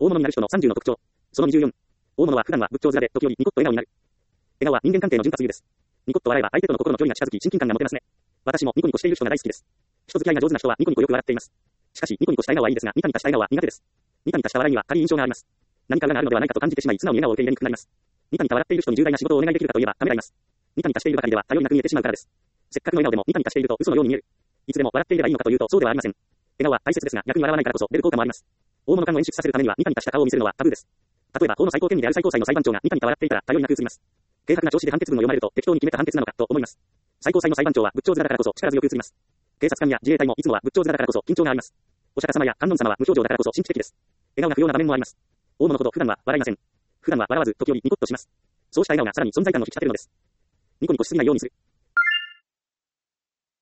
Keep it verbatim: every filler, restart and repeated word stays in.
大物になる人のさんじゅうの特徴。そのにじゅうよん。大物は普段は仏頂面で時折ニコッと笑顔になる。笑顔は人間関係の潤滑油です。ニコッと笑えば相手との心の距離が近づき親近感が持てますね。私もニコニコしている人が大好きです。人付き合いが上手な人はニコニコよく笑っています。しかしニコニコした笑顔はいいですが、ニカニカした笑顔は苦手です。ニカニカした笑いには軽い印象があります。何か裏があるのではないかと感じてしまい、素直に笑顔を受け入れにくくなります。ニカニカ笑っている人に重大な仕事をお願いできるかといえば、ためらいます。ニカニカしているばかりでは頼りなく見えてしまうからです。せっかくの笑顔でもニカニカしていると嘘のように見える。いつでも笑っていればいいのかというと、そうではありません。笑顔は大切ですが、逆に笑わないからこそ出る効果もあります。大物感を演出させるためにはニカニカした顔を見せるのはタブーです。例えば、法の最高権威である最高裁の裁判長がニカニカ笑っていたら頼りなく映ります。軽薄な調子で判決文を読まれると適当に決めた判決なのかと思います。最高裁の裁判長は仏頂面だからこそ力強く映ります。警察官や自衛隊もいつもは仏頂面だからこそ緊張があります。お釈迦様や観音様は無表情だからこそ神秘的です。笑顔が不要な場面もあります。大物ほど普段は笑いません。普段は笑わず時折ニコッとします。そうした笑顔がさらに存在感を引き立てるのです。ニコニコしすぎないようにする。